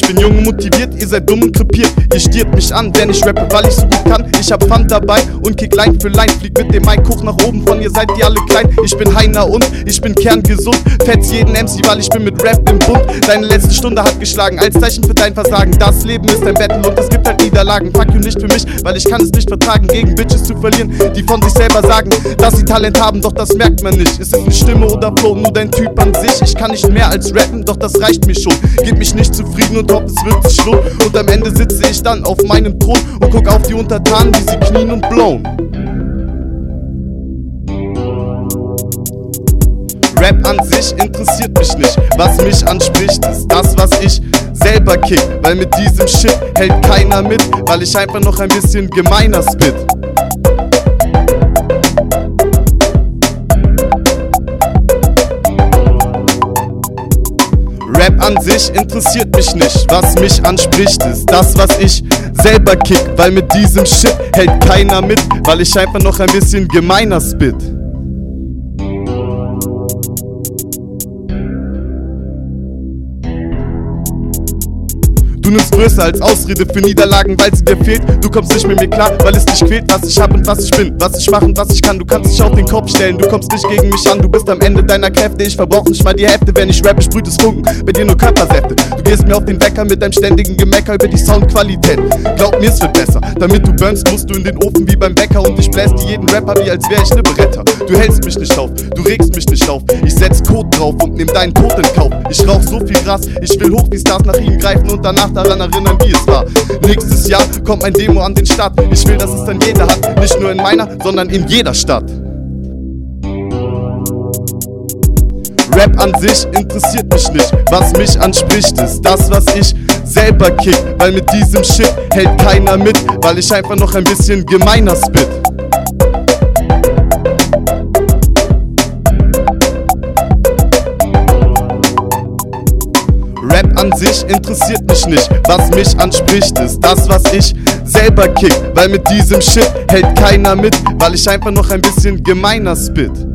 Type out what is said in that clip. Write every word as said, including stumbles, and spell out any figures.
bin jung und motiviert, ihr seid dumm und krepiert. Ihr stiert mich an, wenn ich rappe, weil ich so gut kann. Ich hab Pfand dabei und kick Line für Line. Flieg mit dem Mic hoch nach oben, von ihr seid ihr alle klein. Ich bin Heiner und ich bin kerngesund. Fetz jeden M C, weil ich bin mit Rap im Bund. Deine letzte Stunde hat geschlagen, als Zeichen für dein Versagen. Das Leben ist ein Battle und es gibt halt Niederlagen. Fuck you nicht für mich, weil ich kann es nicht vertragen, gegen Bitches zu verlieren, die von sich selber sagen, dass sie Talent haben, doch das merkt man nicht. Ist es eine Stimme oder Flow, nur dein Typ an sich? Ich kann nicht mehr als rappen, doch das reicht mir schon. Gib mich nicht zufrieden und hoffe, es wird sich lohnen. Und am Ende sitze ich dann auf meinem Thron und guck auf die Untertanen, wie sie knien und blown. Rap an sich interessiert mich nicht, was mich anspricht, ist das, was ich selber kick. Weil mit diesem Shit hält keiner mit, weil ich einfach noch ein bisschen gemeiner spit. Rap an sich interessiert mich nicht, was mich anspricht, ist das, was ich selber kick. Weil mit diesem Shit hält keiner mit, weil ich einfach noch ein bisschen gemeiner spit. Du nimmst Größe als Ausrede für Niederlagen, weil sie dir fehlt. Du kommst nicht mit mir klar, weil es dich quält, was ich hab und was ich bin, was ich mach und was ich kann. Du kannst dich auf den Kopf stellen, du kommst nicht gegen mich an. Du bist am Ende deiner Kräfte, ich verbrauch nicht mal die Hälfte. Wenn ich rappe, sprüht es Funken, bei dir nur Körpersäfte. Du gehst mir auf den Wecker mit deinem ständigen Gemecker über die Soundqualität. Glaub mir, es wird besser, damit du burnst, musst du in den Ofen wie beim Bäcker. Und ich bläst dir jeden Rapper, wie als wär ich ne Beretta. Du hältst mich nicht auf, du regst mich nicht auf. Ich setz Code drauf und nehm deinen Tod in Kauf. Ich rauch so viel Gras, ich will hoch wie Stars nach ihm greifen und danach daran erinnern, wie es war. Nächstes Jahr kommt ein Demo an den Start. Ich will, dass es dann jeder hat, nicht nur in meiner, sondern in jeder Stadt. Rap an sich interessiert mich nicht, was mich anspricht, ist das, was ich selber kick. Weil mit diesem Shit hält keiner mit, weil ich einfach noch ein bisschen gemeiner spit. Rap an sich interessiert mich nicht, was mich anspricht, ist das, was ich selber kick. Weil mit diesem Shit hält keiner mit, weil ich einfach noch ein bisschen gemeiner spit.